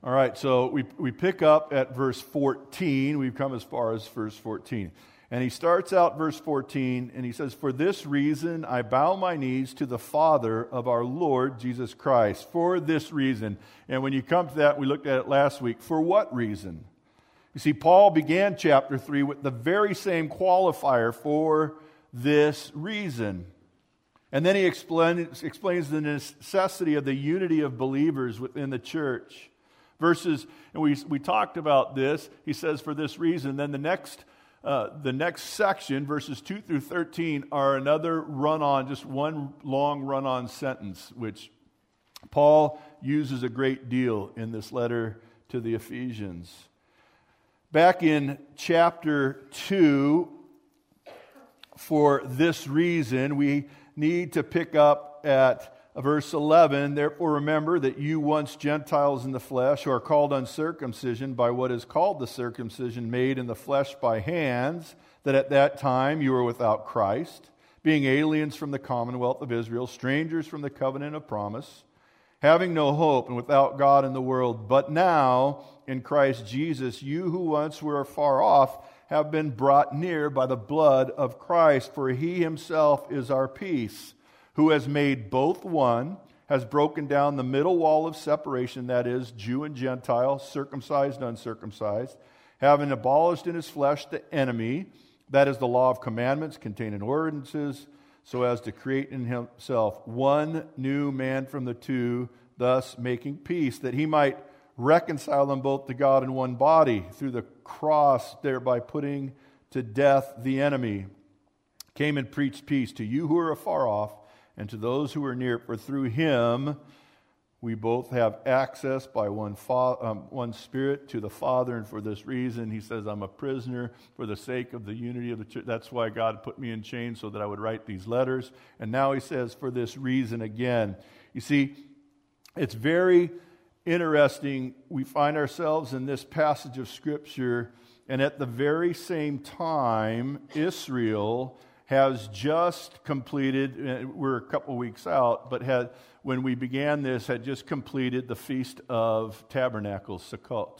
All right, so we pick up at verse 14. We've come as far as verse 14. And he starts out verse 14, and he says, "For this reason I bow my knees to the Father of our Lord Jesus Christ." For this reason. And when you come to that, we looked at it last week. For what reason? You see, Paul began chapter 3 with the very same qualifier, for this reason. And then he explains the necessity of the unity of believers within the church. Verses, and we talked about this, he says, for this reason. Then the next section, verses 2 through 13, are another run-on, just one long run-on sentence, which Paul uses a great deal in this letter to the Ephesians. Back in chapter 2, for this reason, we need to pick up at verse 11. "Therefore remember that you once Gentiles in the flesh, who are called uncircumcision by what is called the circumcision made in the flesh by hands, that at that time you were without Christ, being aliens from the commonwealth of Israel, strangers from the covenant of promise, having no hope and without God in the world. But now, in Christ Jesus, you who once were far off have been brought near by the blood of Christ, for he himself is our peace, who has made both one, has broken down the middle wall of separation, that is, Jew and Gentile, circumcised and uncircumcised, having abolished in his flesh the enemy, that is the law of commandments contained in ordinances, so as to create in himself one new man from the two, thus making peace, that he might reconcile them both to God in one body through the cross, thereby putting to death the enemy. Came and preached peace to you who are afar off and to those who are near, for through him we both have access by one Spirit to the Father. And for this reason, he says, I'm a prisoner for the sake of the unity of the church. That's why God put me in chains, so that I would write these letters. And now he says, for this reason again. You see, it's very interesting. We find ourselves in this passage of Scripture, and at the very same time, Israel has just completed, we're a couple weeks out, but when we began this, had just completed the Feast of Tabernacles, Sukkot.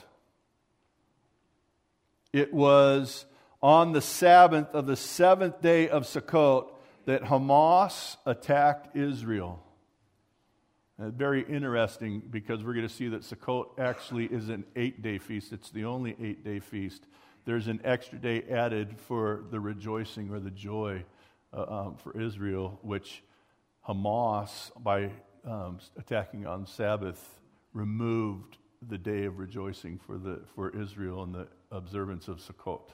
It was on the Sabbath of the seventh day of Sukkot that Hamas attacked Israel. And very interesting, because we're going to see that Sukkot actually is an 8-day feast. It's the only 8-day feast. There's an extra day added for the rejoicing or the joy for Israel, which Hamas, by attacking on Sabbath, removed the day of rejoicing for Israel and the observance of Sukkot.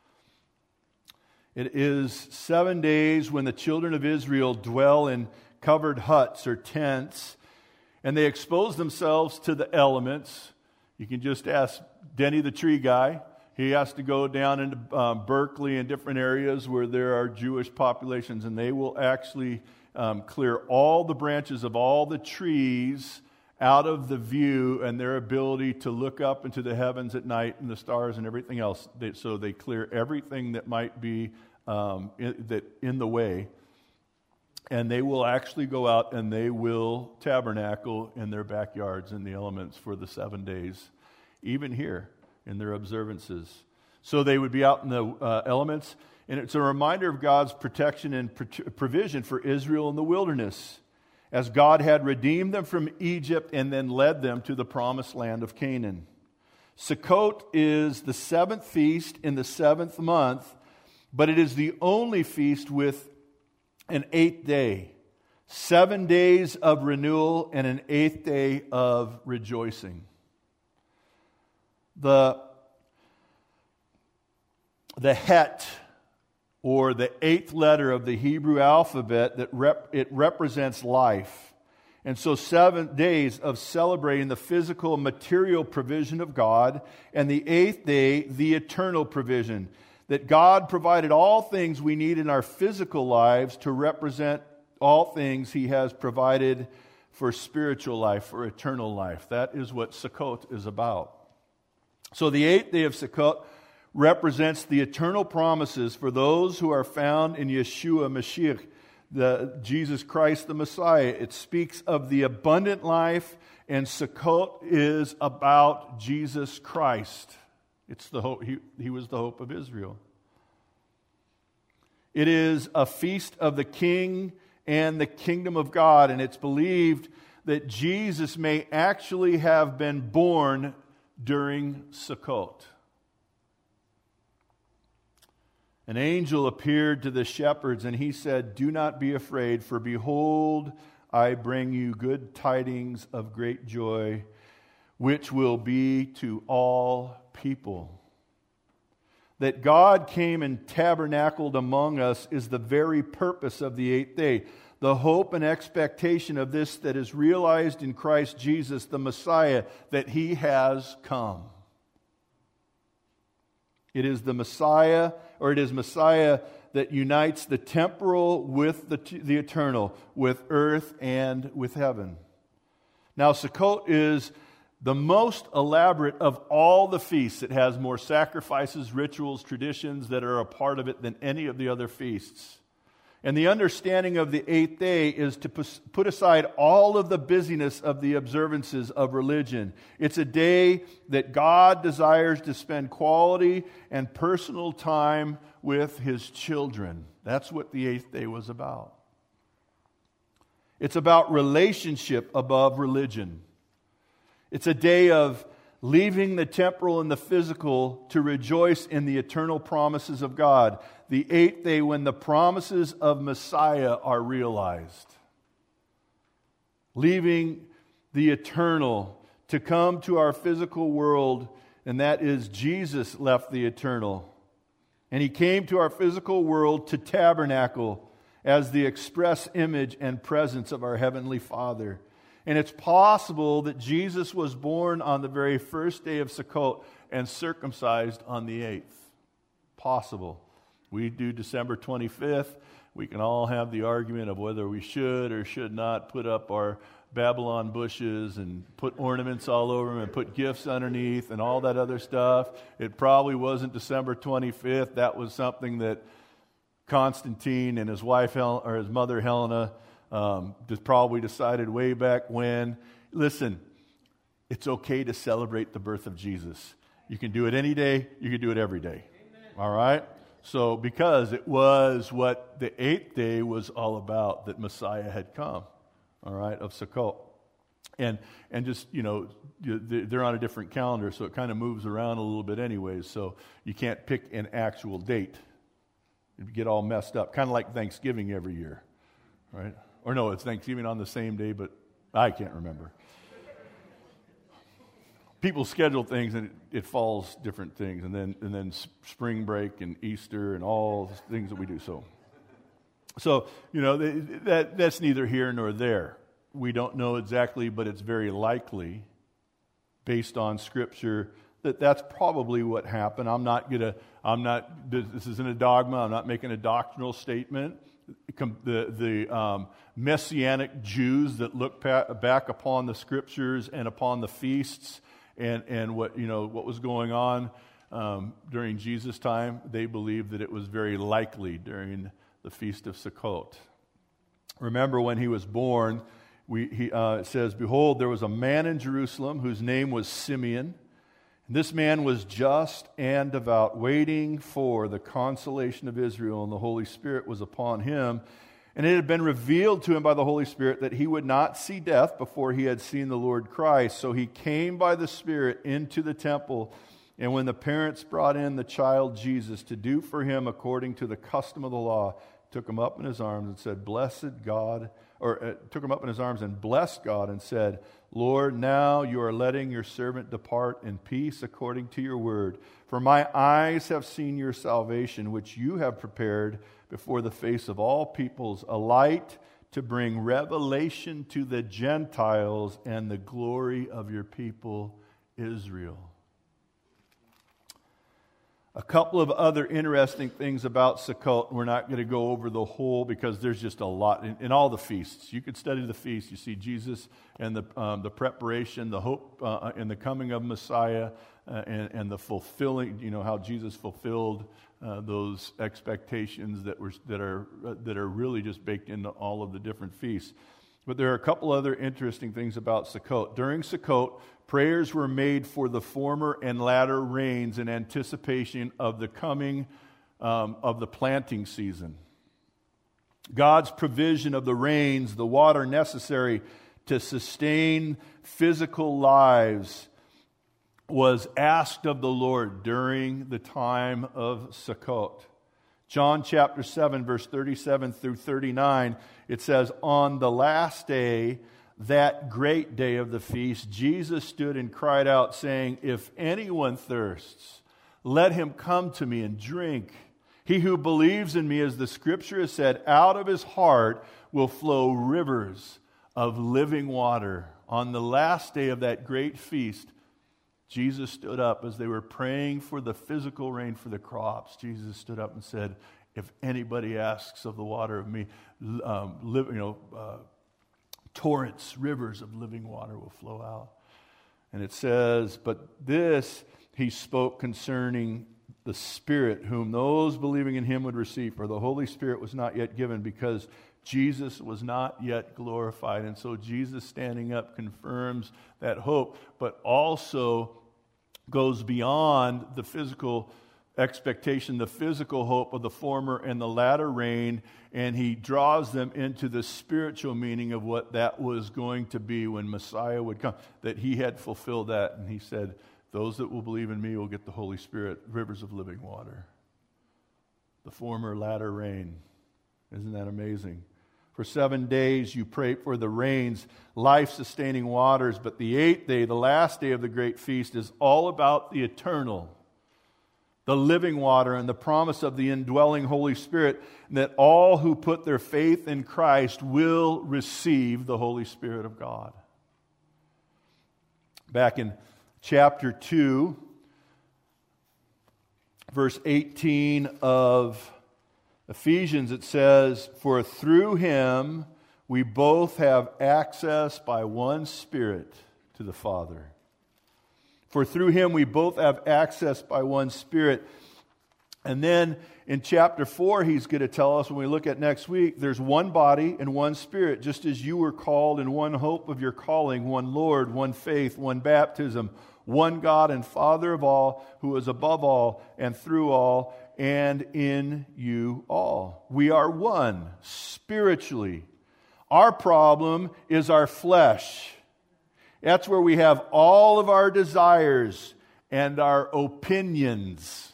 It is 7 days when the children of Israel dwell in covered huts or tents, and they expose themselves to the elements. You can just ask Denny the tree guy. He has to go down into Berkeley and different areas where there are Jewish populations, and they will actually clear all the branches of all the trees out of the view and their ability to look up into the heavens at night and the stars and everything else. So they clear everything that might be in the way. And they will actually go out and they will tabernacle in their backyards in the elements for the 7 days, even here in their observances. So they would be out in the elements, and it's a reminder of God's protection and provision for Israel in the wilderness, as God had redeemed them from Egypt and then led them to the promised land of Canaan. Sukkot is the seventh feast in the seventh month, but it is the only feast with an 8th day, 7 days of renewal, and an 8th day of rejoicing. The Het, or the 8th letter of the Hebrew alphabet, it represents life. And so 7 days of celebrating the physical and material provision of God, and the 8th day, the eternal provision. That God provided all things we need in our physical lives to represent all things He has provided for spiritual life, for eternal life. That is what Sukkot is about. So the 8th day of Sukkot represents the eternal promises for those who are found in Yeshua Mashiach, Jesus Christ the Messiah. It speaks of the abundant life, and Sukkot is about Jesus Christ. It's the hope. He was the hope of Israel. It is a feast of the King and the kingdom of God, and it's believed that Jesus may actually have been born during Sukkot. An angel appeared to the shepherds, and he said, "Do not be afraid, for behold, I bring you good tidings of great joy, which will be to all people." That God came and tabernacled among us is the very purpose of the eighth day. The hope and expectation of this that is realized in Christ Jesus, the Messiah, that He has come. It is the Messiah, or it is Messiah that unites the temporal with the eternal, with earth and with heaven. Now, Sukkot is the most elaborate of all the feasts. It has more sacrifices, rituals, traditions that are a part of it than any of the other feasts. And the understanding of the eighth day is to put aside all of the busyness of the observances of religion. It's a day that God desires to spend quality and personal time with His children. That's what the eighth day was about. It's about relationship above religion. It's a day of leaving the temporal and the physical to rejoice in the eternal promises of God. The eighth day when the promises of Messiah are realized. Leaving the eternal to come to our physical world, and that is Jesus left the eternal. And He came to our physical world to tabernacle as the express image and presence of our Heavenly Father. And it's possible that Jesus was born on the very first day of Sukkot and circumcised on the 8th. Possible. We do December 25th. We can all have the argument of whether we should or should not put up our Babylon bushes and put ornaments all over them and put gifts underneath and all that other stuff. It probably wasn't December 25th. That was something that Constantine and his wife or his mother Helena just probably decided way back when. Listen, it's okay to celebrate the birth of Jesus. You can do it any day. You can do it every day. Amen. All right? So because it was what the 8th day was all about, that Messiah had come, all right, of Sukkot. And just, you know, they're on a different calendar, so it kind of moves around a little bit anyways, so you can't pick an actual date. It'd get all messed up, kind of like Thanksgiving every year, right? Or no, it's Thanksgiving on the same day, but I can't remember. People schedule things and it falls different things, and then spring break and Easter and all the things that we do. So you know, that's neither here nor there. We don't know exactly, but it's very likely, based on Scripture, that's probably what happened. This isn't a dogma. I'm not making a doctrinal statement. The Messianic Jews that look back upon the Scriptures and upon the feasts and what was going on during Jesus' time, they believed that it was very likely during the Feast of Sukkot. Remember when He was born, it says, "Behold, there was a man in Jerusalem whose name was Simeon. This man was just and devout, waiting for the consolation of Israel, and the Holy Spirit was upon him. And it had been revealed to him by the Holy Spirit that he would not see death before he had seen the Lord Christ. So he came by the Spirit into the temple. And when the parents brought in the child Jesus to do for him according to the custom of the law, took him up in his arms and said, took him up in his arms and blessed God and said, Lord, now you are letting your servant depart in peace according to your word. For my eyes have seen your salvation, which you have prepared before the face of all peoples, a light to bring revelation to the Gentiles and the glory of your people Israel." A couple of other interesting things about Sukkot. We're not going to go over the whole because there's just a lot in all the feasts. You could study the feasts. You see Jesus and the preparation, the hope in the coming of Messiah, and the fulfilling. You know how Jesus fulfilled those expectations that are really just baked into all of the different feasts. But there are a couple other interesting things about Sukkot. During Sukkot, prayers were made for the former and latter rains in anticipation of the coming of the planting season. God's provision of the rains, the water necessary to sustain physical lives, was asked of the Lord during the time of Sukkot. John chapter 7, verse 37 through 39, it says, "On the last day, that great day of the feast, Jesus stood and cried out, saying, 'If anyone thirsts, let him come to me and drink. He who believes in me, as the Scripture has said, out of his heart will flow rivers of living water.'" On the last day of that great feast, Jesus stood up as they were praying for the physical rain for the crops. Jesus stood up and said, "If anybody asks of the water of me, torrents, rivers of living water will flow out." And it says, "But this he spoke concerning the Spirit, whom those believing in him would receive. For the Holy Spirit was not yet given, because Jesus was not yet glorified." And so Jesus standing up confirms that hope, but also goes beyond the physical expectation, the physical hope of the former and the latter rain, and he draws them into the spiritual meaning of what that was going to be when Messiah would come, that he had fulfilled that. And he said, "Those that will believe in me will get the Holy Spirit, rivers of living water." The former, latter rain. Isn't that amazing? For 7 days you pray for the rains, life-sustaining waters, but the 8th day, the last day of the great feast, is all about the eternal, the living water, and the promise of the indwelling Holy Spirit, and that all who put their faith in Christ will receive the Holy Spirit of God. Back in chapter 2, verse 18 of Ephesians, it says, "For through him we both have access by one Spirit to the Father." For through him we both have access by one Spirit. And then in chapter 4, he's going to tell us, when we look at next week, there's one body and one Spirit, just as you were called in one hope of your calling, one Lord, one faith, one baptism, one God and Father of all, who is above all and through all and in you all. We are one spiritually. Our problem is our flesh. That's where we have all of our desires and our opinions.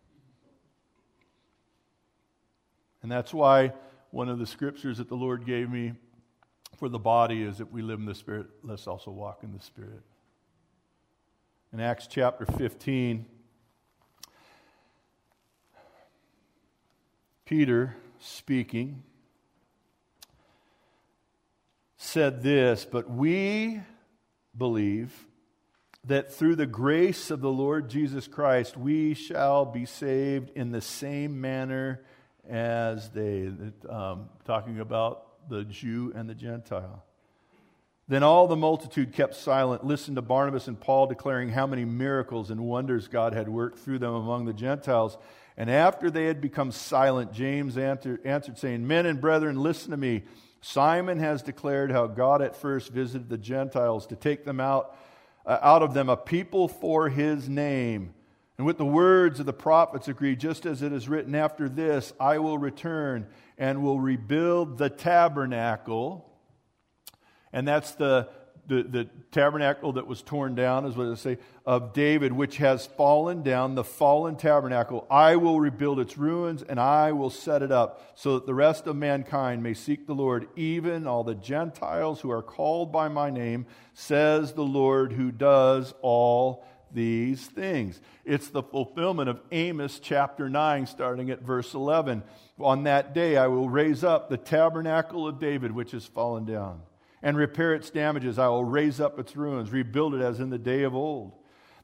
And that's why one of the scriptures that the Lord gave me for the body is, if we live in the Spirit, let's also walk in the Spirit. In Acts chapter 15, Peter, speaking, said this, "But we believe that through the grace of the Lord Jesus Christ, we shall be saved in the same manner as they," talking about the Jew and the Gentile. Then all the multitude kept silent, listened to Barnabas and Paul declaring how many miracles and wonders God had worked through them among the Gentiles. And after they had become silent, James answered saying, "Men and brethren, listen to me. Simon has declared how God at first visited the Gentiles to take them out of them a people for his name. And with the words of the prophets agree, just as it is written, after this I will return and will rebuild the tabernacle." And that's the tabernacle that was torn down, is what it say, "of David, which has fallen down, the fallen tabernacle. I will rebuild its ruins, and I will set it up, so that the rest of mankind may seek the Lord, even all the Gentiles who are called by my name, says the Lord, who does all these things." It's the fulfillment of Amos chapter 9, starting at verse 11. "On that day I will raise up the tabernacle of David, which has fallen down, and repair its damages. I will raise up its ruins, rebuild it as in the day of old.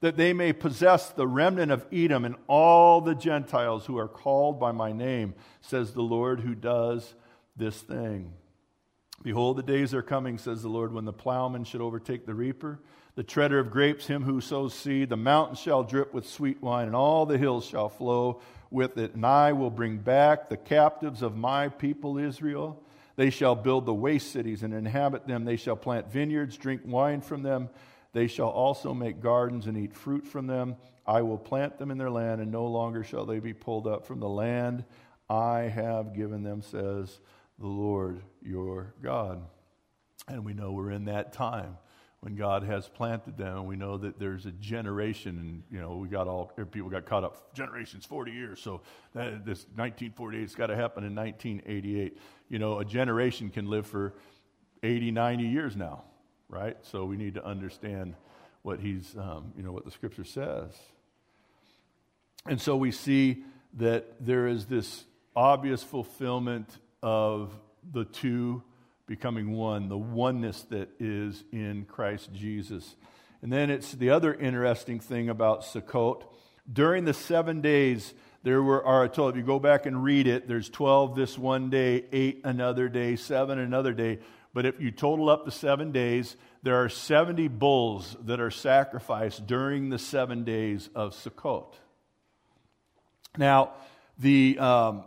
that they may possess the remnant of Edom and all the Gentiles who are called by my name, says the Lord who does this thing. Behold, the days are coming, says the Lord, when the plowman should overtake the reaper, the treader of grapes, him who sows seed. The mountains shall drip with sweet wine, and all the hills shall flow with it. And I will bring back the captives of my people Israel. They shall build the waste cities and inhabit them. They shall plant vineyards, drink wine from them. They shall also make gardens and eat fruit from them. I will plant them in their land, and no longer shall they be pulled up from the land I have given them, says the Lord your God. And we know we're in that time when God has planted them, and we know that there's a generation, and people got caught up, generations, 40 years, so this 1948, it's got to happen in 1988. A generation can live for 80, 90 years now, right? So we need to understand what what the Scripture says. And so we see that there is this obvious fulfillment of the two becoming one, the oneness that is in Christ Jesus. And then it's the other interesting thing about Sukkot. During the 7 days, I told, if you go back and read it, there's 12 this one day, 8 another day, 7 another day. But if you total up the 7 days, there are 70 bulls that are sacrificed during the 7 days of Sukkot. Now, the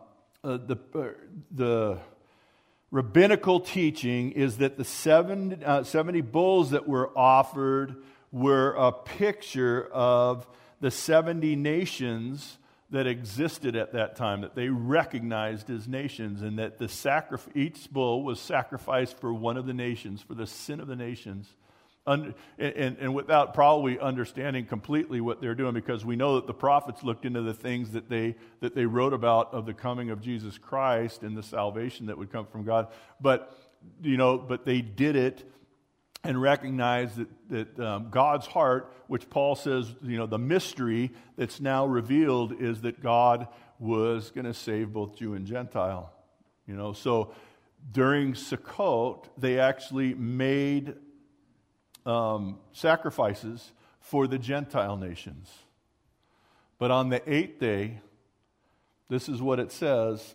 rabbinical teaching is that the 70 bulls that were offered were a picture of the 70 nations that existed at that time, that they recognized as nations, and that each bull was sacrificed for one of the nations, for the sin of the nations, and without probably understanding completely what they're doing, because we know that the prophets looked into the things that they wrote about of the coming of Jesus Christ and the salvation that would come from God. But they did it and recognized that God's heart, which Paul says, the mystery that's now revealed is that God was going to save both Jew and Gentile. So during Sukkot, they actually made sacrifices for the Gentile nations. But on the 8th day, this is what it says.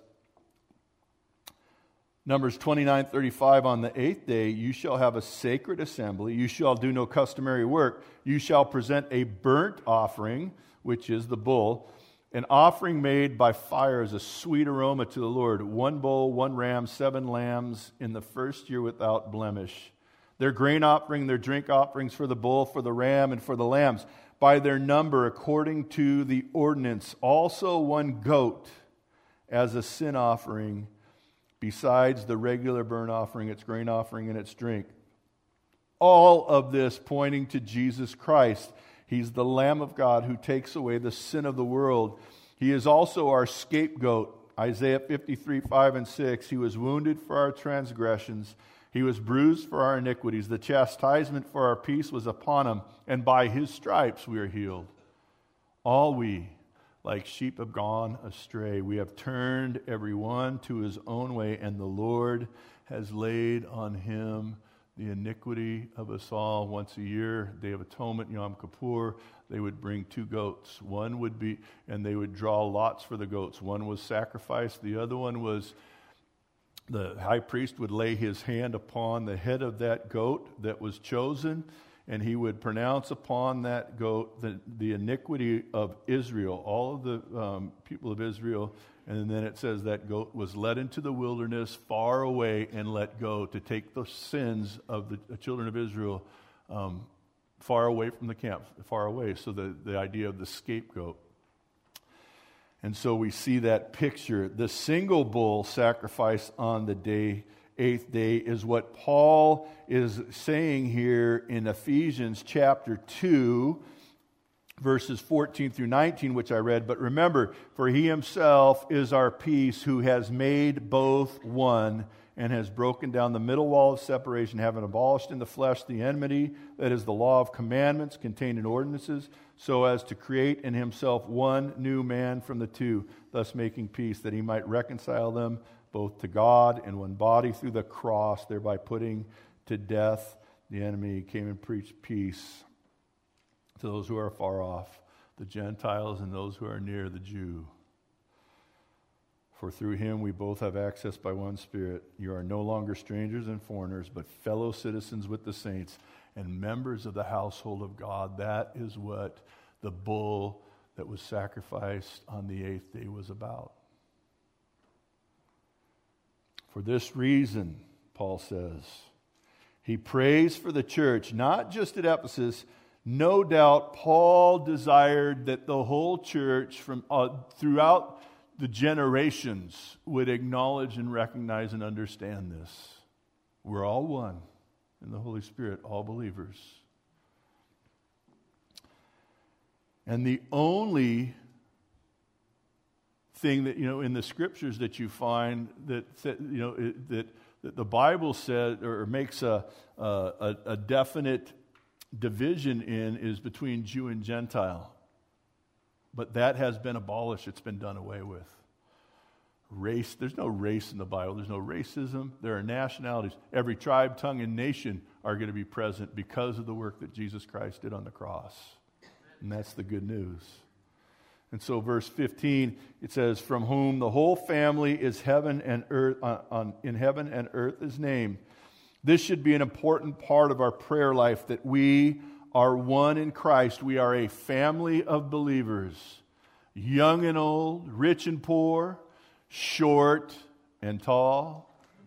Numbers 29:35, on the 8th day you shall have a sacred assembly. You shall do no customary work. You shall present a burnt offering, which is the bull, an offering made by fire as a sweet aroma to the Lord. 1 bull, 1 ram, 7 lambs in the first year without blemish. Their grain offering, their drink offerings for the bull, for the ram, and for the lambs, by their number according to the ordinance. Also 1 goat as a sin offering, besides the regular burnt offering, its grain offering, and its drink. All of this pointing to Jesus Christ. He's the Lamb of God who takes away the sin of the world. He is also our scapegoat. Isaiah 53:5 and 6. He was wounded for our transgressions. He was bruised for our iniquities. The chastisement for our peace was upon him, and by his stripes we are healed. All we, like sheep, have gone astray. We have turned every one to his own way, and the Lord has laid on him the iniquity of us all. Once a year, Day of Atonement, Yom Kippur, they would bring 2 goats. One would be, and they would draw lots for the goats. One was sacrificed. The other one was, the high priest would lay his hand upon the head of that goat that was chosen, and he would pronounce upon that goat the iniquity of Israel, all of the people of Israel. And then it says that goat was led into the wilderness far away and let go to take the sins of the children of Israel far away from the camp, far away. So the idea of the scapegoat. And so we see that picture. The single bull sacrifice on the 8th day is what Paul is saying here in Ephesians chapter 2, verses 14 through 19, which I read. But remember, for he himself is our peace, who has made both one, and has broken down the middle wall of separation, having abolished in the flesh the enmity, that is the law of commandments contained in ordinances, so as to create in himself one new man from the two, thus making peace, that he might reconcile them both to God in one body through the cross, thereby putting to death the enemy. He came and preached peace to those who are far off, the Gentiles and those who are near, the Jew. For through him we both have access by one Spirit. You are no longer strangers and foreigners, but fellow citizens with the saints and members of the household of God. That is what the bull that was sacrificed on the 8th day was about. For this reason, Paul says, he prays for the church, not just at Ephesus. No doubt Paul desired that the whole church from throughout the generations would acknowledge and recognize and understand this. We're all one in the Holy Spirit, all believers. And the only thing that, in the scriptures that you find that the Bible said or makes a definite division in is between Jew and Gentile. But that has been abolished. It's been done away with. Race, there's no race in the Bible. There's no racism. There are nationalities. Every tribe, tongue, and nation are going to be present because of the work that Jesus Christ did on the cross. And that's the good news. And so verse 15, it says, from whom the whole family is heaven and earth, in heaven and earth is named. This should be an important part of our prayer life, that we are one in Christ. We are a family of believers, young and old, rich and poor, short and tall.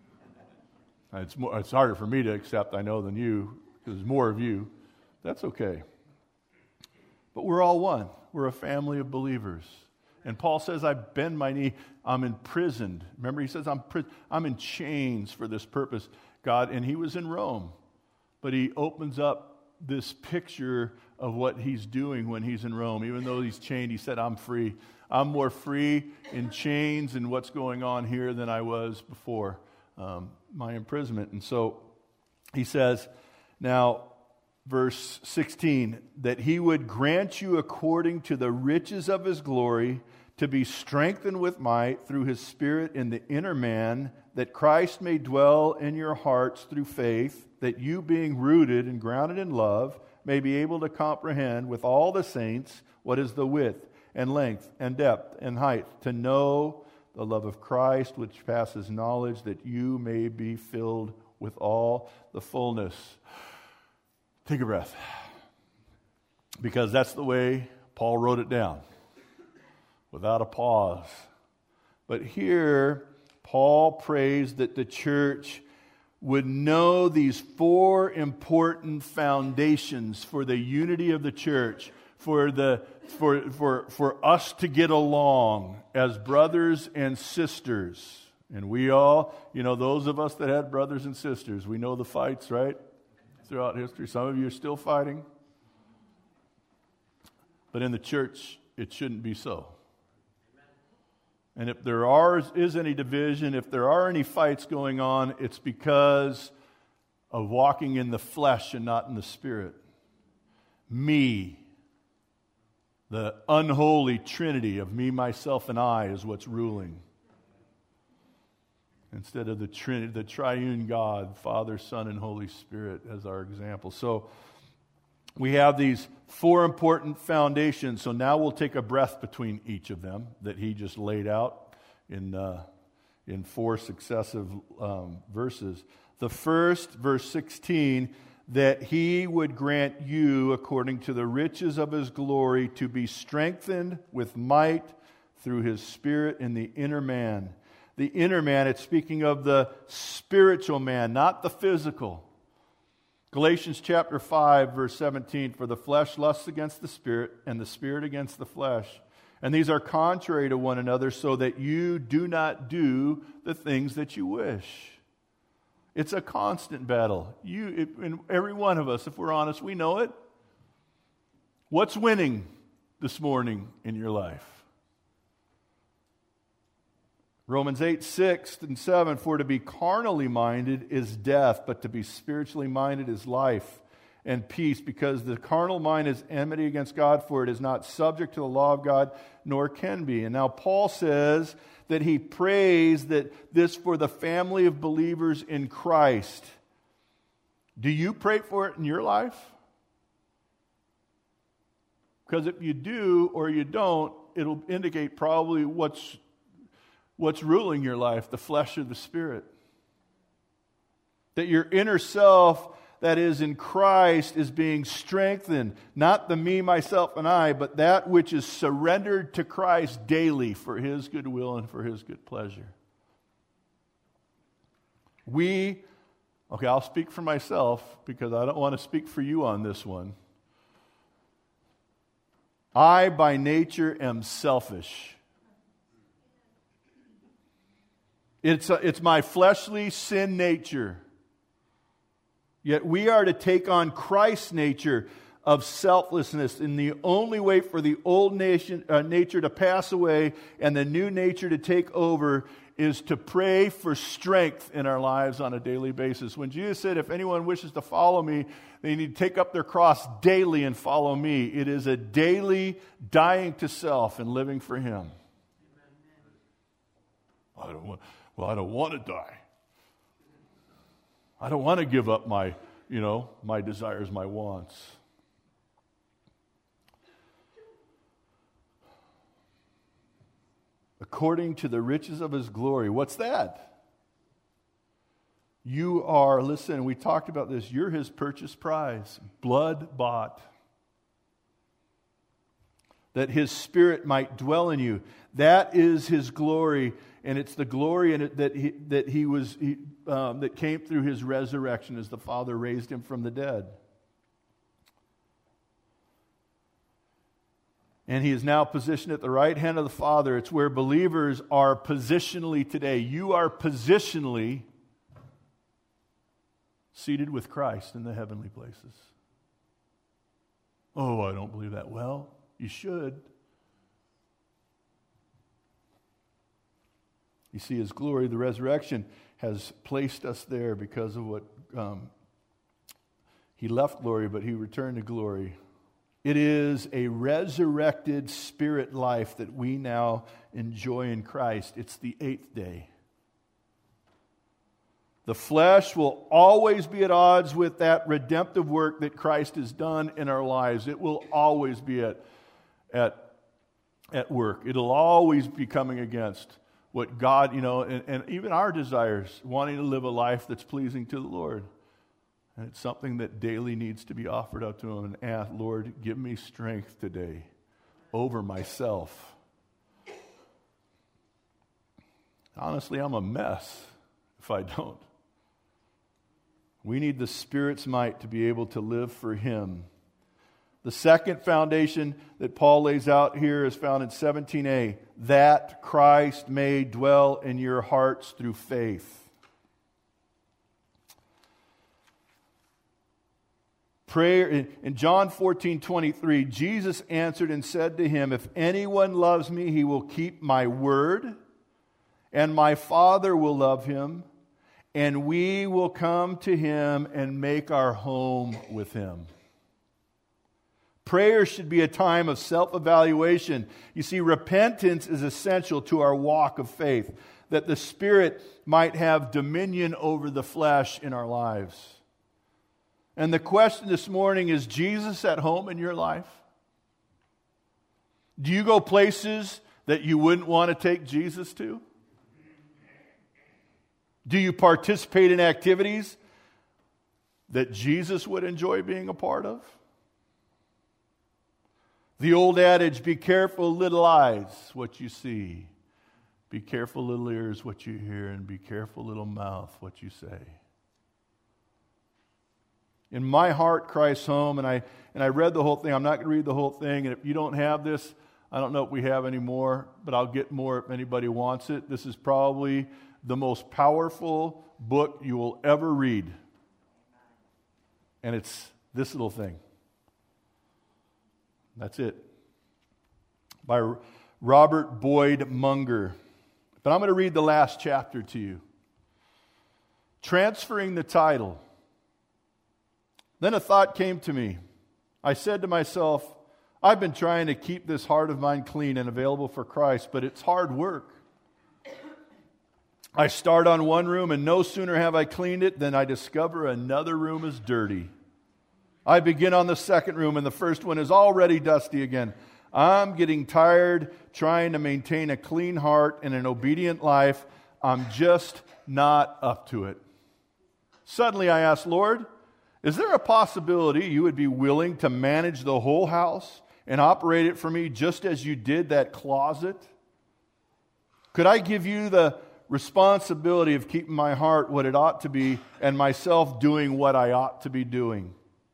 It's harder for me to accept, I know, than you, because there's more of you. That's okay. But we're all one. We're a family of believers. And Paul says, I bend my knee. I'm imprisoned. Remember, he says, I'm in chains for this purpose, God. And he was in Rome. But he opens up this picture of what he's doing when he's in Rome. Even though he's chained, he said, I'm free. I'm more free in chains and what's going on here than I was before my imprisonment. And so he says, now, verse 16, that he would grant you according to the riches of his glory to be strengthened with might through his Spirit in the inner man, that Christ may dwell in your hearts through faith, that you being rooted and grounded in love may be able to comprehend with all the saints what is the width and length and depth and height, to know the love of Christ which passes knowledge, that you may be filled with all the fullness. Take a breath. Because that's the way Paul wrote it down, without a pause. But here, Paul prays that the church would know these 4 important foundations for the unity of the church, for us to get along as brothers and sisters. And we all, those of us that had brothers and sisters, we know the fights, right? Throughout history. Some of you are still fighting. But in the church, it shouldn't be so. And if there is any division, if there are any fights going on, it's because of walking in the flesh and not in the Spirit. Me, the unholy trinity of me, myself, and I is what's ruling. Instead of the Trinity, the triune God, Father, Son, and Holy Spirit as our example. So we have these 4 important foundations. So now we'll take a breath between each of them that he just laid out in 4 successive verses. The first, verse 16, that he would grant you, according to the riches of his glory, to be strengthened with might through his Spirit in the inner man. The inner man, it's speaking of the spiritual man, not the physical. Galatians chapter 5, verse 17, for the flesh lusts against the Spirit, and the Spirit against the flesh. And these are contrary to one another, so that you do not do the things that you wish. It's a constant battle. And every one of us, if we're honest, we know it. What's winning this morning in your life? Romans 8, 6 and 7, for to be carnally minded is death, but to be spiritually minded is life and peace, because the carnal mind is enmity against God, for it is not subject to the law of God, nor can be. And now Paul says that he prays that this for the family of believers in Christ. Do you pray for it in your life? Because if you do or you don't, it'll indicate probably what's ruling your life, the flesh or the spirit. That your inner self that is in Christ is being strengthened, not the me, myself, and I, but that which is surrendered to Christ daily for His good will and for His good pleasure. I'll speak for myself because I don't want to speak for you on this one. I, by nature, am selfish. It's my fleshly sin nature. Yet we are to take on Christ's nature of selflessness. And the only way for the old nature to pass away and the new nature to take over is to pray for strength in our lives on a daily basis. When Jesus said, if anyone wishes to follow me, they need to take up their cross daily and follow me. It is a daily dying to self and living for Him. I don't want to die. I don't want to give up my desires, my wants. According to the riches of His glory. What's that? You are, listen, we talked about this, you're His purchased prize, blood bought. That His Spirit might dwell in you. That is His glory, and it's the glory that came through His resurrection as the Father raised Him from the dead. And He is now positioned at the right hand of the Father. It's where believers are positionally today. You are positionally seated with Christ in the heavenly places. Oh, I don't believe that. Well, you should. You see, His glory, the resurrection, has placed us there because of what He left glory, but He returned to glory. It is a resurrected spirit life that we now enjoy in Christ. It's the 8th day. The flesh will always be at odds with that redemptive work that Christ has done in our lives. It will always be at work. It'll always be coming against what God, and even our desires, wanting to live a life that's pleasing to the Lord. And it's something that daily needs to be offered up to Him and ask, Lord, give me strength today over myself. Honestly, I'm a mess if I don't. We need the Spirit's might to be able to live for Him. The second foundation that Paul lays out here is found in 17a, that Christ may dwell in your hearts through faith. Prayer in John 14:23, Jesus answered and said to him, if anyone loves me, he will keep my word, and my Father will love him, and we will come to him and make our home with him. Prayer should be a time of self-evaluation. You see, repentance is essential to our walk of faith, that the Spirit might have dominion over the flesh in our lives. And the question this morning is Jesus at home in your life? Do you go places that you wouldn't want to take Jesus to? Do you participate in activities that Jesus would enjoy being a part of? The old adage, be careful little eyes, what you see. Be careful little ears, what you hear. And be careful little mouth, what you say. In my heart, Christ's home, and I read the whole thing. I'm not going to read the whole thing. And if you don't have this, I don't know if we have any more, but I'll get more if anybody wants it. This is probably the most powerful book you will ever read. And it's this little thing. That's it. By Robert Boyd Munger. But I'm going to read the last chapter to you. Transferring the title. Then a thought came to me. I said to myself, I've been trying to keep this heart of mine clean and available for Christ, but it's hard work. I start on one room, and no sooner have I cleaned it than I discover another room is dirty. I begin on the second room, and the first one is already dusty again. I'm getting tired trying to maintain a clean heart and an obedient life. I'm just not up to it. Suddenly I asked, Lord, is there a possibility you would be willing to manage the whole house and operate it for me just as you did that closet? Could I give you the responsibility of keeping my heart what it ought to be and myself doing what I ought to be doing?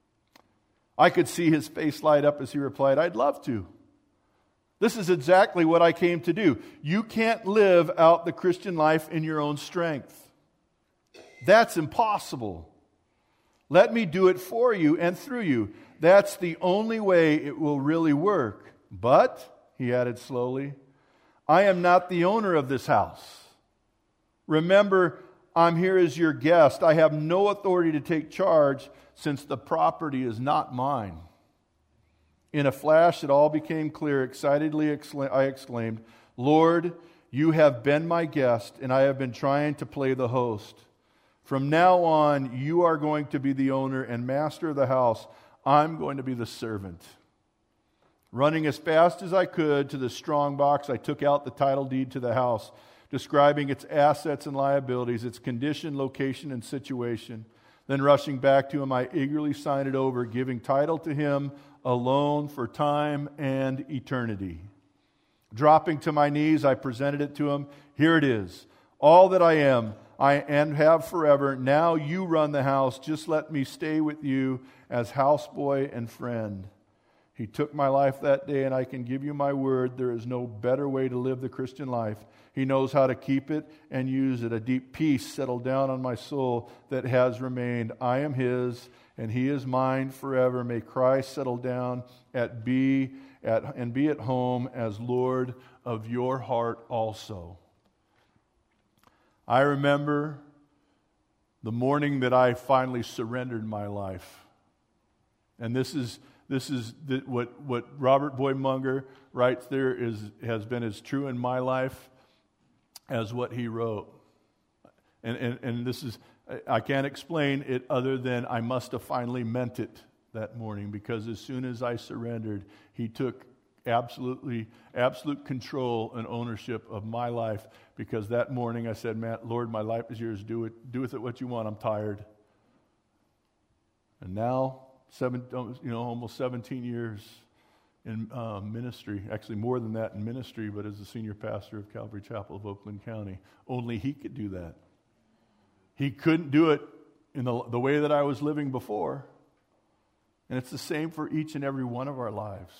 I could see his face light up as he replied, I'd love to. This is exactly what I came to do. You can't live out the Christian life in your own strength. That's impossible. Let me do it for you and through you. That's the only way it will really work. But, he added slowly, I am not the owner of this house. Remember, I'm here as your guest. I have no authority to take charge since the property is not mine. In a flash, it all became clear. Excitedly, I exclaimed, Lord, you have been my guest, and I have been trying to play the host. From now on, you are going to be the owner and master of the house. I'm going to be the servant. Running as fast as I could to the strong box, I took out the title deed to the house, describing its assets and liabilities, its condition, location, and situation. Then rushing back to him, I eagerly signed it over, giving title to him alone for time and eternity. Dropping to my knees, I presented it to him. Here it is. All that I am, and have forever. Now you run the house. Just let me stay with you as houseboy and friend. He took my life that day, and I can give you my word, there is no better way to live the Christian life. He knows how to keep it and use it. A deep peace settled down on my soul that has remained. I am His, and He is mine forever. May Christ settle down and be at home as Lord of your heart also. I remember the morning that I finally surrendered my life. And this is what Robert Boyd Munger writes there has been as true in my life as what he wrote. And this is, I can't explain it other than I must have finally meant it that morning, because as soon as I surrendered, He took absolute control and ownership of my life, because that morning I said, Lord, my life is yours. Do with it what you want. I'm tired. And now, almost 17 years in ministry, actually more than that in ministry, but as the senior pastor of Calvary Chapel of Oakland County. Only He could do that. He couldn't do it in the way that I was living before. And it's the same for each and every one of our lives.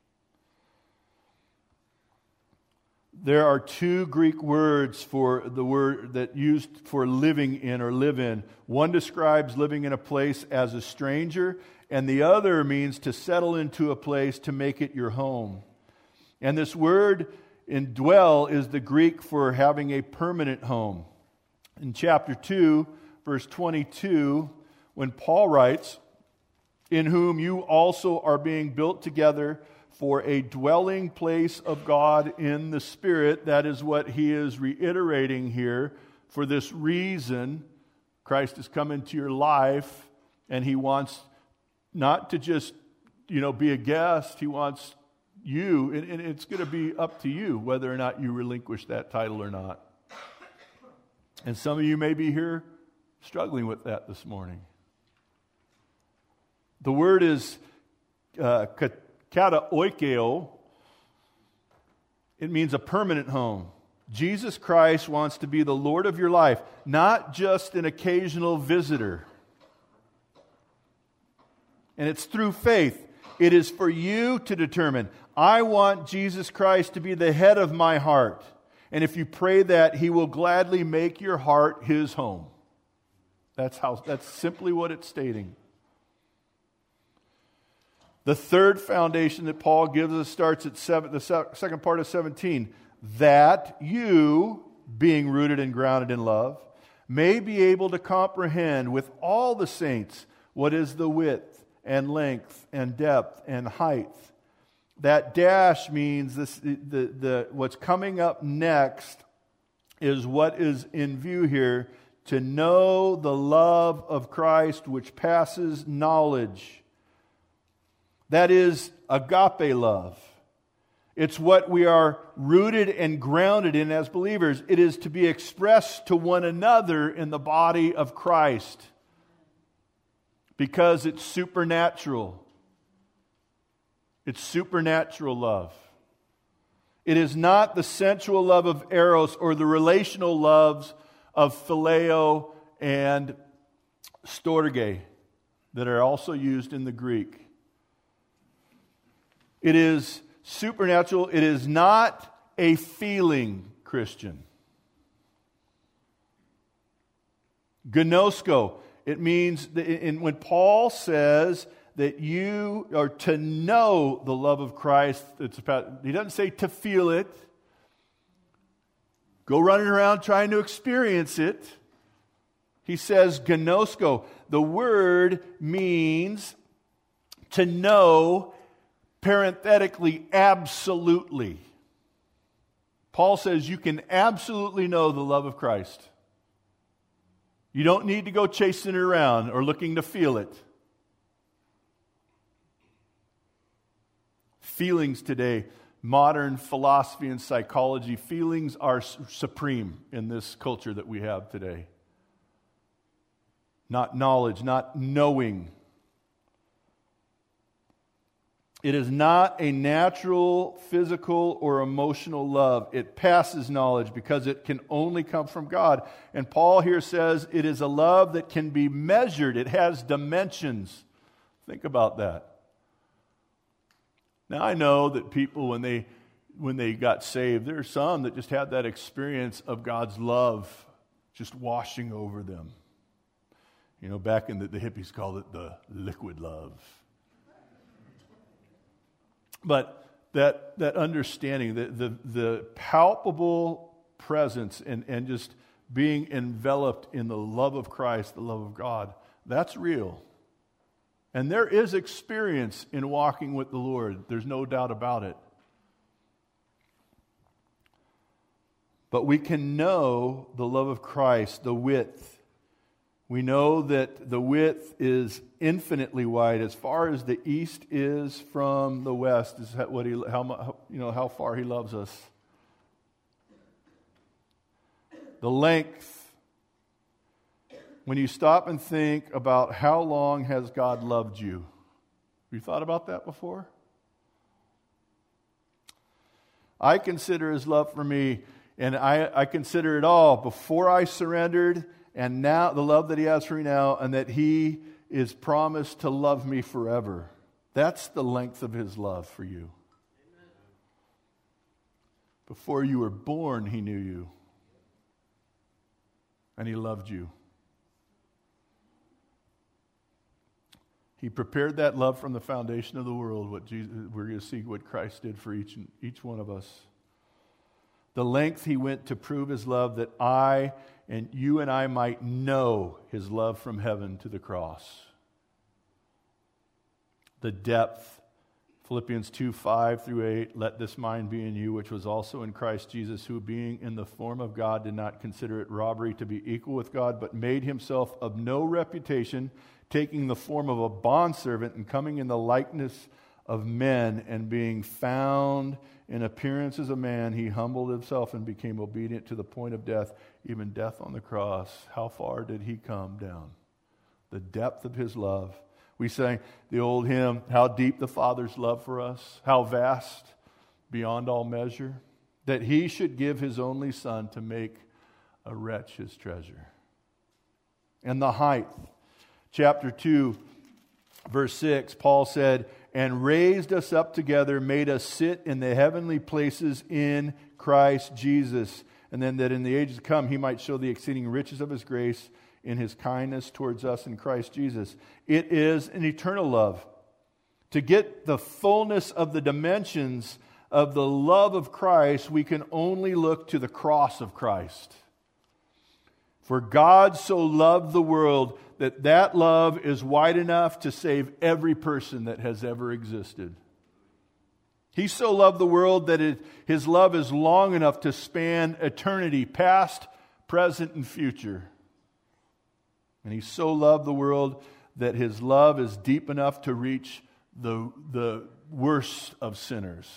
There are two Greek words for the word that used for living in or live in. One describes living in a place as a stranger, and the other means to settle into a place, to make it your home. And this word, indwell, is the Greek for having a permanent home. In chapter 2, verse 22, when Paul writes, in whom you also are being built together for a dwelling place of God in the Spirit. That is what he is reiterating here. For this reason, Christ has come into your life, and He wants not to just, be a guest. He wants you, and it's going to be up to you whether or not you relinquish that title or not. And some of you may be here struggling with that this morning. The word is kataoikeo. It means a permanent home. Jesus Christ wants to be the Lord of your life, not just an occasional visitor. And it's through faith. It is for you to determine, I want Jesus Christ to be the head of my heart. And if you pray that, He will gladly make your heart His home. That's simply what it's stating. The third foundation that Paul gives us starts at the second part of 17. That you, being rooted and grounded in love, may be able to comprehend with all the saints what is the width and length and depth and height. That dash means what's coming up next is what is in view here. To know the love of Christ which passes knowledge, That is agape love. It's what we are rooted and grounded in as believers. It is to be expressed to one another in the body of Christ because it's supernatural. It's supernatural love. It is not the sensual love of eros or the relational loves of phileo and storge that are also used in the Greek. It is supernatural. It is not a feeling, Christian. Gnosko, it means that when Paul says that you are to know the love of Christ, he doesn't say to feel it. Go running around trying to experience it. He says gnosko. The word means to know, parenthetically, absolutely. Paul says you can absolutely know the love of Christ. You don't need to go chasing it around or looking to feel it. Feelings today, modern philosophy and psychology, feelings are supreme in this culture that we have today. Not knowledge, not knowing. It is not a natural, physical, or emotional love. It passes knowledge because it can only come from God. And Paul here says it is a love that can be measured. It has dimensions. Think about that. Now, I know that people, when they got saved, there are some that just had that experience of God's love just washing over them. You know, back in the hippies called it the liquid love. But that understanding, the palpable presence and just being enveloped in the love of Christ, the love of God, that's real. And there is experience in walking with the Lord. There's no doubt about it. But we can know the love of Christ, the width. We know that the width is infinitely wide, as far as the east is from the west. Is how far He loves us. The length. When you stop and think about how long has God loved you, have you thought about that before? I consider His love for me, and I consider it all before I surrendered, and now the love that He has for me now, and that He is promised to love me forever. That's the length of His love for you. Amen. Before you were born, He knew you, and He loved you. He prepared that love from the foundation of the world. We're going to see what Christ did for each one of us. The length He went to prove His love, that I and you and I might know His love from heaven to the cross. The depth, Philippians 2:5-8, let this mind be in you, which was also in Christ Jesus, who being in the form of God did not consider it robbery to be equal with God, but made Himself of no reputation, taking the form of a bondservant and coming in the likeness of men, and being found in appearance as a man, He humbled Himself and became obedient to the point of death, even death on the cross. How far did He come down? The depth of His love. We sang the old hymn, how deep the Father's love for us, how vast, beyond all measure, that He should give His only Son to make a wretch His treasure. And the height. Chapter 2, verse 6, Paul said, and raised us up together, made us sit in the heavenly places in Christ Jesus. And then that in the ages to come He might show the exceeding riches of His grace in His kindness towards us in Christ Jesus. It is an eternal love. To get the fullness of the dimensions of the love of Christ, we can only look to the cross of Christ. For God so loved the world that love is wide enough to save every person that has ever existed. He so loved the world that His love is long enough to span eternity, past, present, and future. And He so loved the world that His love is deep enough to reach the worst of sinners.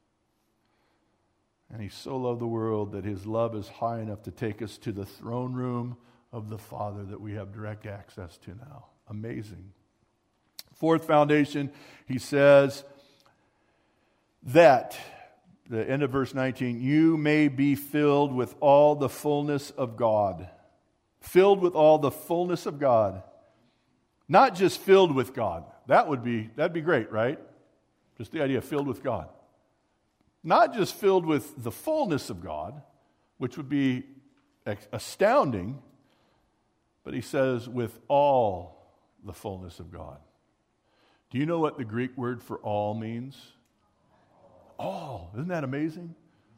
And he so loved the world that his love is high enough to take us to the throne room of the Father that we have direct access to now. Amazing. Fourth foundation, he says that, the end of verse 19, you may be filled with all the fullness of God. Filled with all the fullness of God. Not just filled with God. That'd be great, right? Just the idea of filled with God. Not just filled with the fullness of God, which would be astounding, but he says with all the fullness of God. Do you know what the Greek word for all means? All. Isn't that amazing?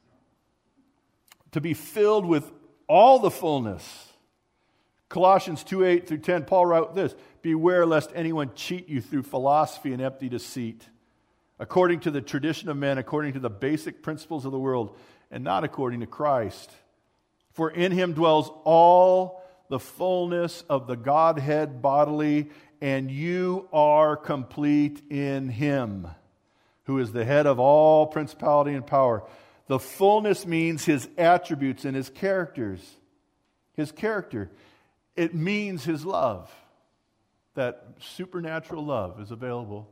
To be filled with all the fullness. Colossians 2:8 through 10, Paul wrote this, beware lest anyone cheat you through philosophy and empty deceit, according to the tradition of men, according to the basic principles of the world, and not according to Christ. For in him dwells all the fullness of the Godhead bodily, and you are complete in him, who is the head of all principality and power. The fullness means his attributes and his characters. His character. It means his love. That supernatural love is available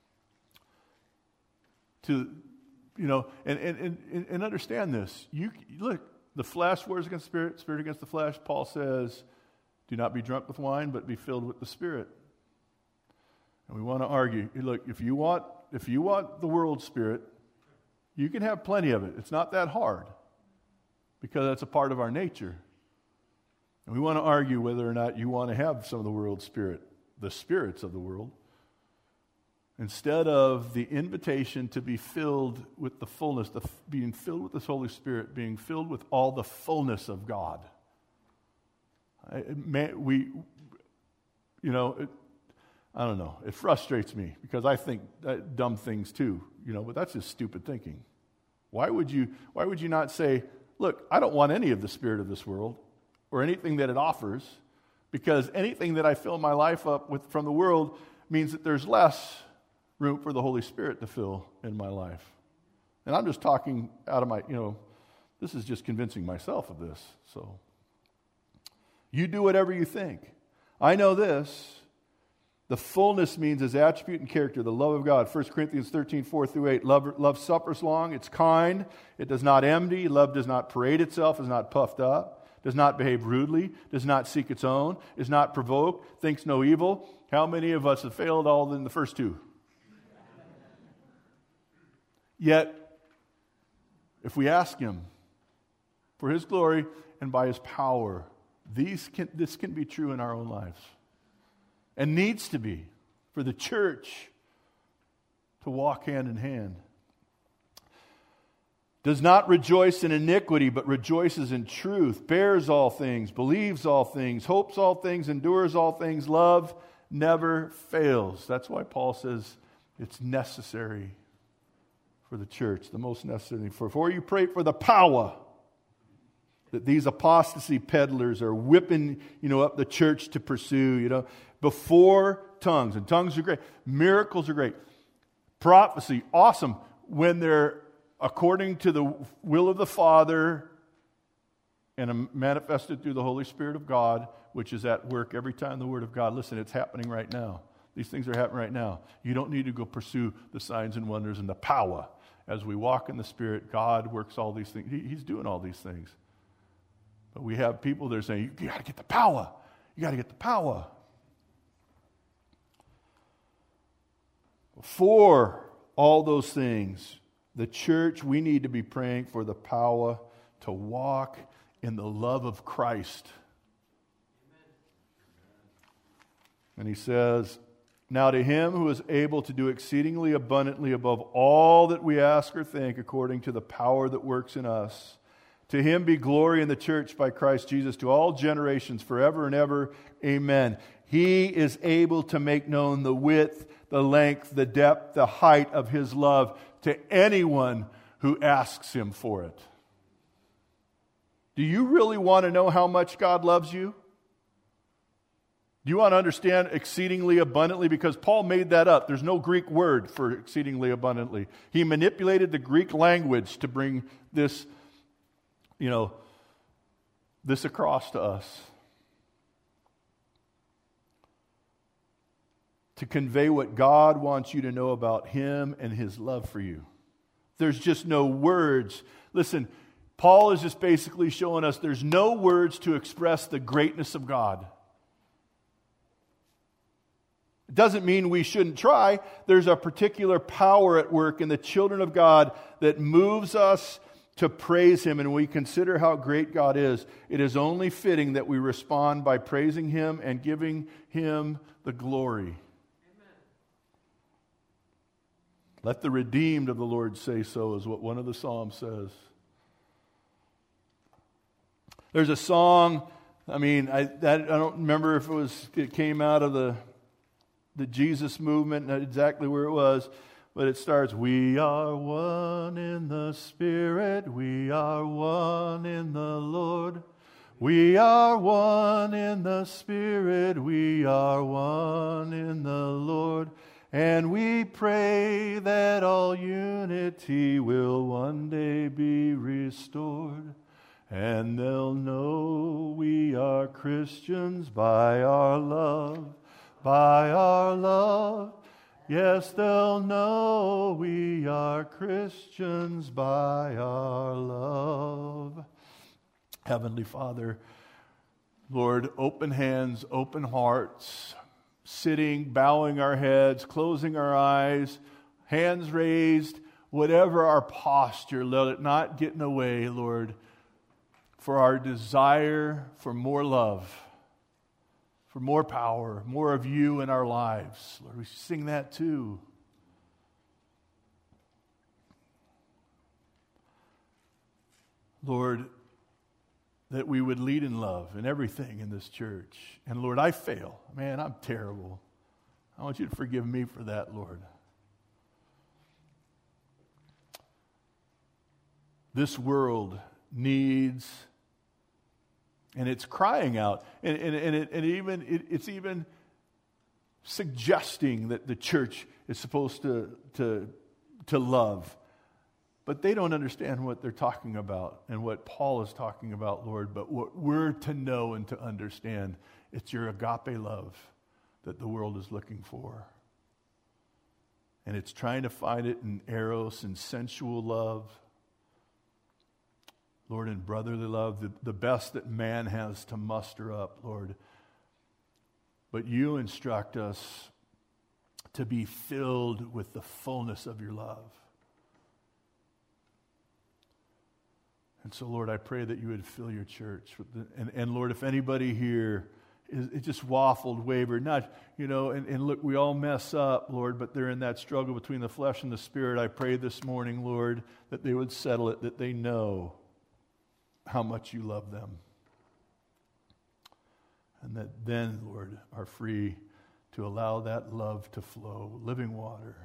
to, and understand this. You look, the flesh wars against the spirit, spirit against the flesh. Paul says, do not be drunk with wine, but be filled with the Spirit. And we want to argue, look, if you want the world spirit, you can have plenty of it. It's not that hard, because that's a part of our nature. And we want to argue whether or not you want to have some of the world spirit, the spirits of the world, instead of the invitation to be filled with the fullness, being filled with the Holy Spirit, being filled with all the fullness of God. I don't know. It frustrates me because I think dumb things too, but that's just stupid thinking. Why would you not say, look, I don't want any of the spirit of this world or anything that it offers, because anything that I fill my life up with from the world means that there's less room for the Holy Spirit to fill in my life. And I'm just talking out of my, this is just convincing myself of this. So you do whatever you think. I know this. The fullness means his attribute and character, the love of God. 1 Corinthians 13:4-8. Love suffers long, it's kind, it does not envy, love does not parade itself, is not puffed up, does not behave rudely, does not seek its own, is not provoked, thinks no evil. How many of us have failed all in the first two? Yet, if we ask him for his glory and by his power, this can be true in our own lives. And needs to be for the church to walk hand in hand. Does not rejoice in iniquity, but rejoices in truth, bears all things, believes all things, hopes all things, endures all things. Love never fails. That's why Paul says it's necessary for the church, the most necessary. For you pray for the power that these apostasy peddlers are whipping, up the church to pursue, before tongues. And tongues are great. Miracles are great. Prophecy, awesome. When they're according to the will of the Father and manifested through the Holy Spirit of God, which is at work every time the Word of God. Listen, it's happening right now. These things are happening right now. You don't need to go pursue the signs and wonders and the power. As we walk in the Spirit, God works all these things. He's doing all these things. But we have people that are saying, you got to get the power. You got to get the power. For all those things, the church, we need to be praying for the power to walk in the love of Christ. And he says, now to him who is able to do exceedingly abundantly above all that we ask or think, according to the power that works in us, to him be glory in the church by Christ Jesus to all generations forever and ever. Amen. He is able to make known the width, the length, the depth, the height of his love to anyone who asks him for it. Do you really want to know how much God loves you? Do you want to understand exceedingly abundantly? Because Paul made that up. There's no Greek word for exceedingly abundantly. He manipulated the Greek language to bring this, this across to us. To convey what God wants you to know about Him and His love for you. There's just no words. Listen, Paul is just basically showing us there's no words to express the greatness of God. It doesn't mean we shouldn't try. There's a particular power at work in the children of God that moves us to praise Him, and we consider how great God is. It is only fitting that we respond by praising Him and giving Him the glory. Let the redeemed of the Lord say so, is what one of the Psalms says. There's a song, I don't remember if it came out of the Jesus movement, not exactly where it was, but it starts, we are one in the Spirit, we are one in the Lord. We are one in the Spirit, we are one in the Lord. And we pray that all unity will one day be restored. And they'll know we are Christians by our love, by our love. Yes, they'll know we are Christians by our love. Heavenly Father, Lord, open hands, open hearts, sitting, bowing our heads, closing our eyes, hands raised, whatever our posture, let it not get in the way, Lord, for our desire for more love, for more power, more of you in our lives. Lord, we sing that too. Lord, that we would lead in love in everything in this church. And Lord, I fail. Man, I'm terrible. I want you to forgive me for that, Lord. This world needs, and it's crying out, and it's even suggesting that the church is supposed to love. But they don't understand what they're talking about and what Paul is talking about, Lord. But what we're to know and to understand, it's your agape love that the world is looking for. And it's trying to find it in eros and sensual love, Lord, in brotherly love, the best that man has to muster up, Lord. But you instruct us to be filled with the fullness of your love. And so, Lord, I pray that you would fill your church. And Lord, if anybody here is just waffled, wavered, and look, we all mess up, Lord, but they're in that struggle between the flesh and the spirit. I pray this morning, Lord, that they would settle it, that they know how much you love them. And that then, Lord, are free to allow that love to flow, living water.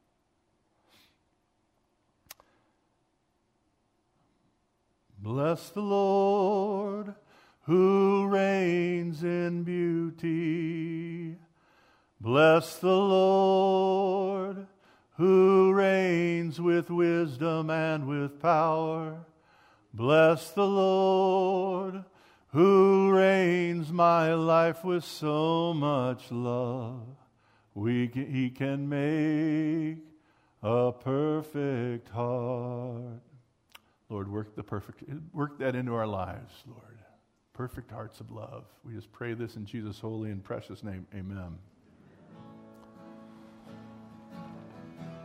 Bless the Lord, who reigns in beauty. Bless the Lord, who reigns with wisdom and with power. Bless the Lord, who reigns my life with so much love. He can make a perfect heart. Lord, work that into our lives, Lord. Perfect hearts of love. We just pray this in Jesus' holy and precious name. Amen.